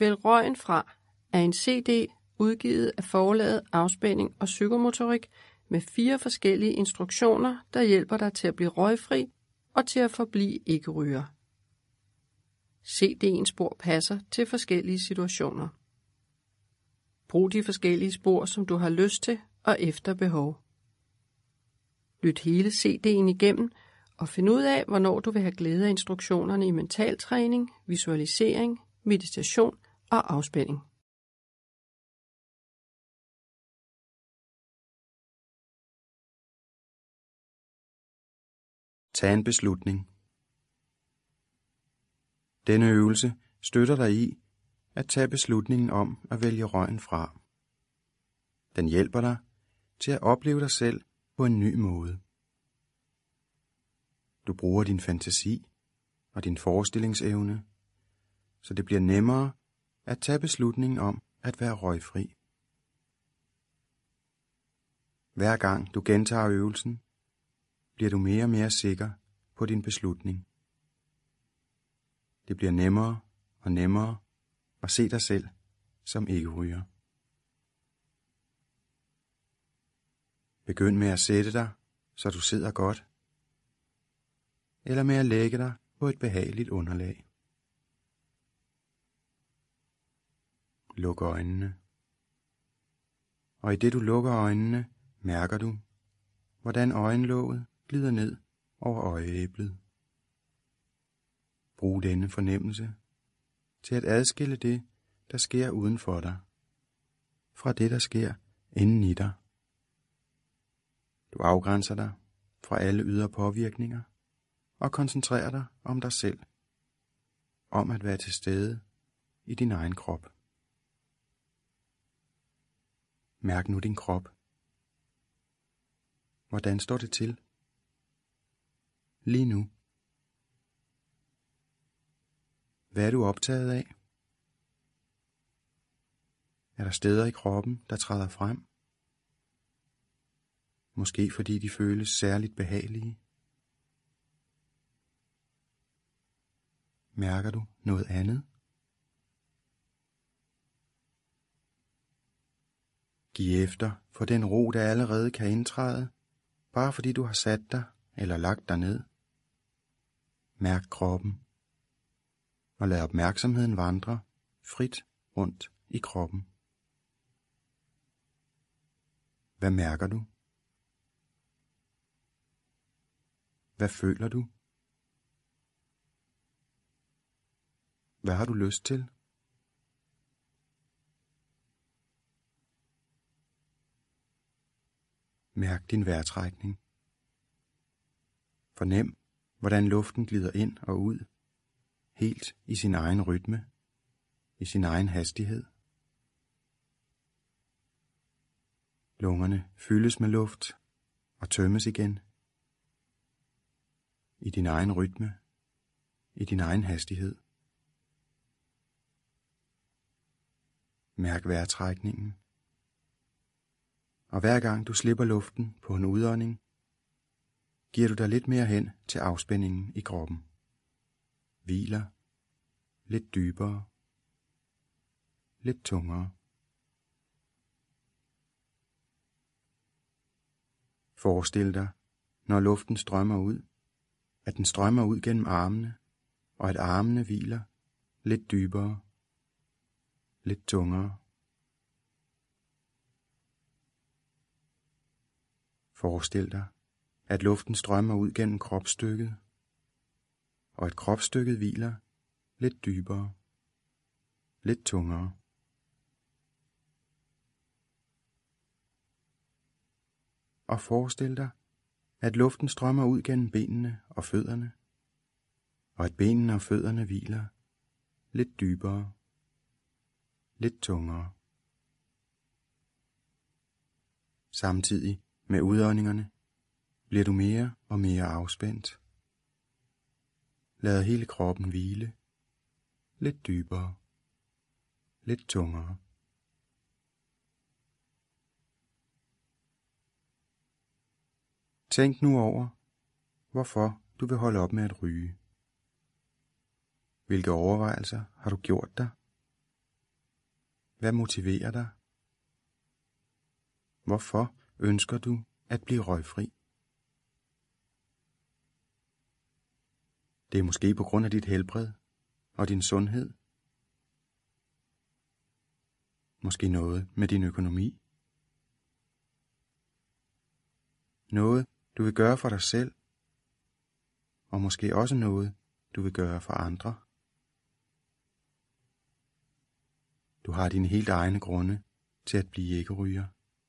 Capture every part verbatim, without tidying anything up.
Vælg røgen fra er en C D udgivet af forlaget Afspænding og Psykomotorik med fire forskellige instruktioner, der hjælper dig til at blive røgfri og til at forblive ikke-ryger. C D'ens spor passer til forskellige situationer. Brug de forskellige spor, som du har lyst til og efter behov. Lyt hele C D'en igennem og find ud af, hvornår du vil have glæde af instruktionerne i mentaltræning, visualisering, meditation og afspænding. Tag en beslutning. Denne øvelse støtter dig i at tage beslutningen om at vælge røgen fra. Den hjælper dig til at opleve dig selv på en ny måde. Du bruger din fantasi og din forestillingsevne, så det bliver nemmere at tage beslutningen om at være røgfri. Hver gang du gentager øvelsen, bliver du mere og mere sikker på din beslutning. Det bliver nemmere og nemmere at se dig selv som ikke-ryger. Begynd med at sætte dig, så du sidder godt, eller med at lægge dig på et behageligt underlag. Luk øjnene. Og i det du lukker øjnene, mærker du, hvordan øjenlåget glider ned over øjeæblet. Brug denne fornemmelse til at adskille det, der sker uden for dig, fra det, der sker inden i dig. Du afgrænser dig fra alle ydre påvirkninger og koncentrerer dig om dig selv, om at være til stede i din egen krop. Mærk nu din krop. Hvordan står det til lige nu? Hvad er du optaget af? Er der steder i kroppen, der træder frem? Måske fordi de føles særligt behagelige. Mærker du noget andet? Giv efter for den ro, der allerede kan indtræde, bare fordi du har sat dig eller lagt dig ned. Mærk kroppen, og lad opmærksomheden vandre frit rundt i kroppen. Hvad mærker du? Hvad føler du? Hvad har du lyst til? Mærk din vejrtrækning. Fornem, hvordan luften glider ind og ud, helt i sin egen rytme, i sin egen hastighed. Lungerne fyldes med luft og tømmes igen, i din egen rytme, i din egen hastighed. Mærk vejrtrækningen. Og hver gang du slipper luften på en udånding, giver du dig lidt mere hen til afspændingen i kroppen. Hviler lidt dybere, lidt tungere. Forestil dig, når luften strømmer ud, at den strømmer ud gennem armene, og at armene hviler lidt dybere, lidt tungere. Forestil dig, at luften strømmer ud gennem kropsstykket, og at kropsstykket hviler lidt dybere, lidt tungere. Og forestil dig, at luften strømmer ud gennem benene og fødderne, og at benene og fødderne hviler lidt dybere, lidt tungere. Samtidig med udåndingerne bliver du mere og mere afspændt. Lad hele kroppen hvile lidt dybere, lidt tungere. Tænk nu over, hvorfor du vil holde op med at ryge. Hvilke overvejelser har du gjort dig? Hvad motiverer dig? Hvorfor ønsker du at blive røgfri? Det er måske på grund af dit helbred og din sundhed. Måske noget med din økonomi. Noget, du vil gøre for dig selv, og måske også noget, du vil gøre for andre. Du har dine helt egne grunde til at blive ikke-ryger.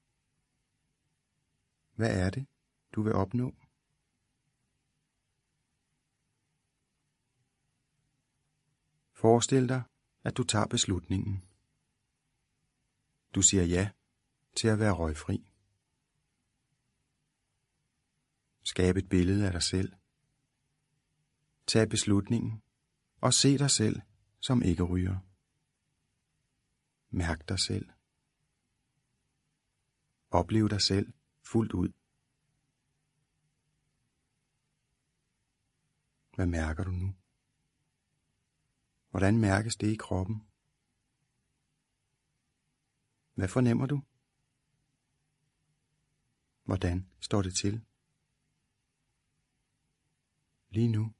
Hvad er det, du vil opnå? Forestil dig, at du tager beslutningen. Du siger ja til at være røgfri. Skab et billede af dig selv. Tag beslutningen og se dig selv som ikke-ryger. Mærk dig selv. Oplev dig selv fuldt ud. Hvad mærker du nu? Hvordan mærkes det i kroppen? Hvad fornemmer du? Hvordan står det til? Lige nu.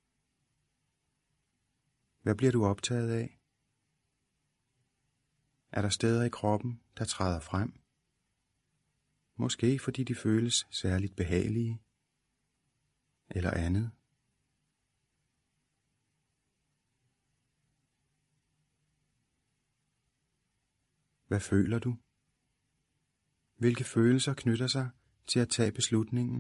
Hvad bliver du optaget af? Er der steder i kroppen, der træder frem? Måske fordi de føles særligt behagelige, eller andet. Hvad føler du? Hvilke følelser knytter sig til at tage beslutningen?